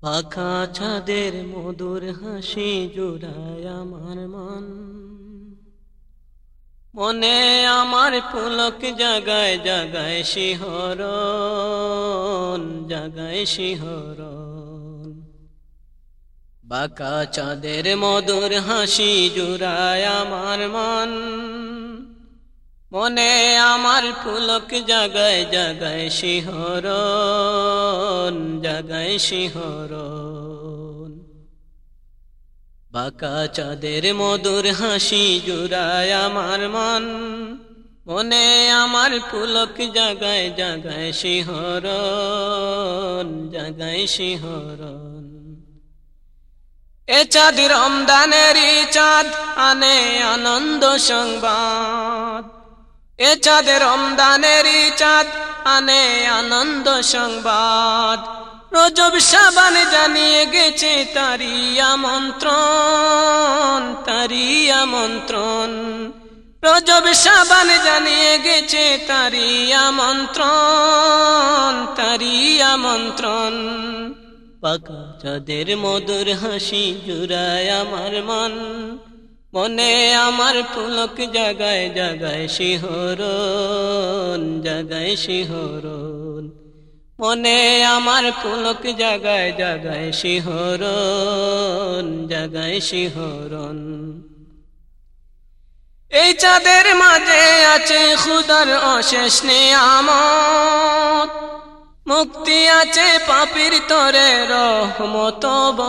পাখা ছাদের মধুর হাসি জুড়ায় আমার মন, মনে আমার পুলক জাগায় জাগায় শিহরণ, জাগায় শিহরণ। বাঁকা চাঁদের মধুর হাসি জুড়ায় আমার মন, মনে আমার পুলক জাগায় জাগায় শিহরণ, জাগায় শিহরণ। বাঁকা চাঁদের মধুর হাসি জুড়ায় আমার মন, মনে আমার পুলক জাগায় জাগায় শিহরণ, জাগায় শিহরণ। এ চাঁদ রমজানেরই চাঁদ আনে আনন্দ সংবাদ, এ চাঁদ রমজানেরই চাঁদ আনে আনন্দ সংবাদ। রজব শাবান জানিয়ে গেছে তারি আমন্ত্রণ, তারি আমন্ত্রণ। রজব শাবান জানিয়ে গেছে তারি আমন্ত্রণ, তারি আমন্ত্রণ। পাকা চাঁদের মধুর হাসি জুড়ায় আমার মন, মনে আমার পুলক জাগায় জাগায় শিহরণ, জাগায় শিহরণ। মনে আমার পুলক জাগায় জাগায় শিহরণ, জাগায় শিহরণ। এই চাঁদের মাঝে আছে খুদার অশেষ নিয়ামত, মুক্তি আছে পাপীর তরে রহমত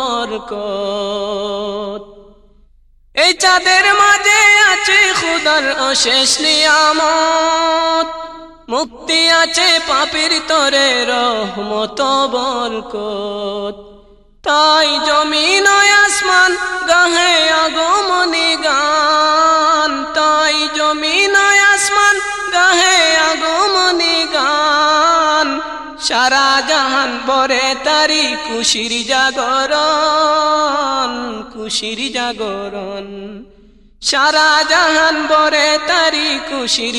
বরকত। এই চাঁদের মাঝে আছে খুদার অশেষ নিয়ামত, মুক্তি আছে পাপীর তরে রহমত বরকত। তাই জমিন ও আসমান গাহে আগমনী গান, তাই জমিন ও আসমান গাহে আগমনী গান। সারা জাহান ভরে তারি খুশির জাগরণ, খুশির জাগরণ। সারা জাহান ভরে তারি খুশির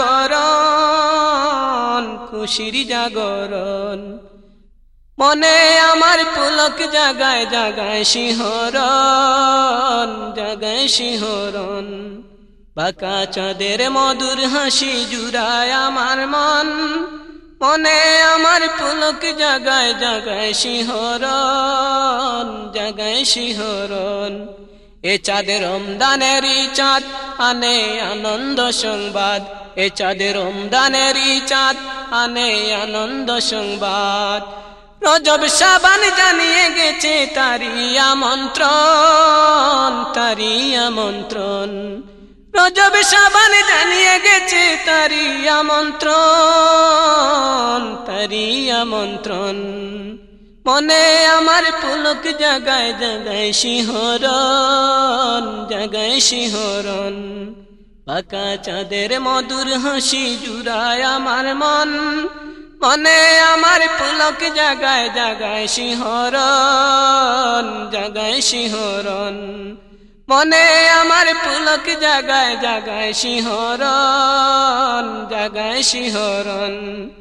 জাগরণ, খুশির জাগরণ। মনে আমার পুলক জাগায় জাগায় শিহরণ, জাগায় শিহরণ। বাঁকা চাঁদের মধুর হাসি জুড়ায় আমার মন, মনে আমার পুলক জাগায় জাগায় শিহরণ, জাগায় শিহরণ। এ চাঁদ রমজানেরই চাঁদ আনে আনন্দ সংবাদ, এ চাঁদ রমজানেরই চাঁদ আনে আনন্দ সংবাদ। রজব শাবান জানিয়ে গেছে তারি আমন্ত্রণ, তারি আমন্ত্রণ। রজব শাবান জানিয়ে গেছে তারি আমন্ত্রণ, তারি আমন্ত্রণ। মনে আমার পুলক জাগায় জাগায় শিহরণ, জাগায় শিহরণ। বাঁকা চাঁদের মধুর হাসি জুড়ায় আমার মন, মনে আমার পুলক জাগায় জাগায় শিহরণ, জাগায় শিহরণ। মনে আমার পুলক জাগায় জাগায় শিহরণ, জাগায় শিহরণ।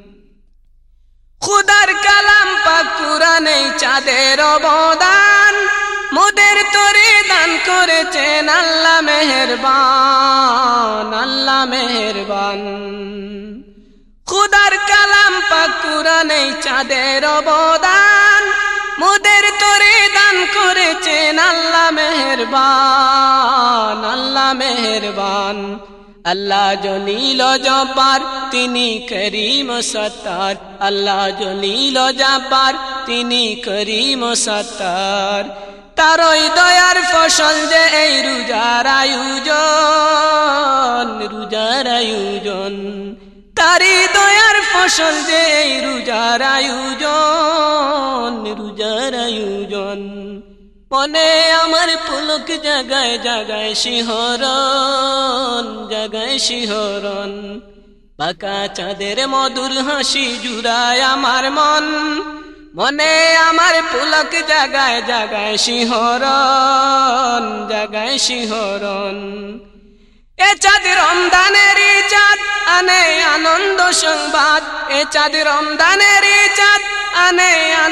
খুদার কালাম পাক কুরআনে চাঁদের অবদান, মোদের তরে দান করেছেন আল্লাহ মেহেরবান, আল্লাহ মেহেরবান। খুদার কালাম পাক কুরআনে চাঁদের অবদান, মোদের তরে দান করেছেন আল্লাহ মেহেরবান, আল্লাহ মেহেরবান। আল্লাহ জলিল জব্বার তিনি করিম সত্তার, আল্লাহ জলিল জব্বার তিনি করিম সত্তার। তারই দয়ার ফসল যে এই রোজার আয়োজন, রোজার আয়োজন। তারি দয়ার ফসল যে এই রোজার আয়োজন, রোজার আয়োজন। মনে আমার পুলক জাগায় জাগায় শিহরণ, জাগায় শিহরণ। বাঁকা চাঁদের মধুর হাসি জুড়ায় আমার মন, মনে আমার পুলক জাগায় জাগায় শিহরণ, জাগায় শিহরণ। এ চাঁদ রমজানেরই চাঁদ আনে আনন্দ সংবাদ, এ চাঁদ রমজানেরই চাঁদ আনে আনন্দ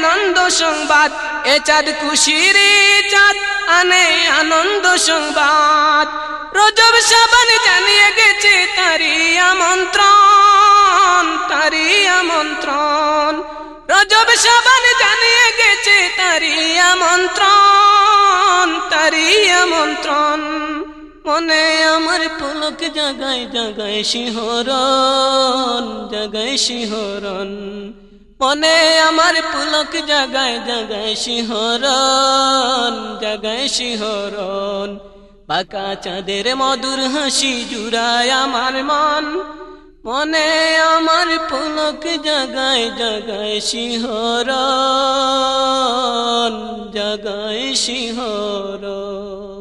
সংবাদ, এ চাঁদ খুশির চাঁদ আনে আনন্দ সংবাদ। রজব শাবান জানিয়ে গেছে তারি আমন্ত্রণ, তারি আমন্ত্রণ। রজব শাবান জানিয়ে গেছে তারি আমন্ত্রণ, তারি আমন্ত্রণ। মনে আমার পুলক জাগায় জাগায় শিহরণ, জাগায় শিহরণ। মনে আমার পুলক জাগায় জাগায় শিহরণ, জাগায় শিহরণ। বাঁকা চাঁদের মধুর হাসি জুড়ায় আমার মন, মনে আমার পুলক জাগায় জাগায় শিহরণ, জাগায় শিহরণ।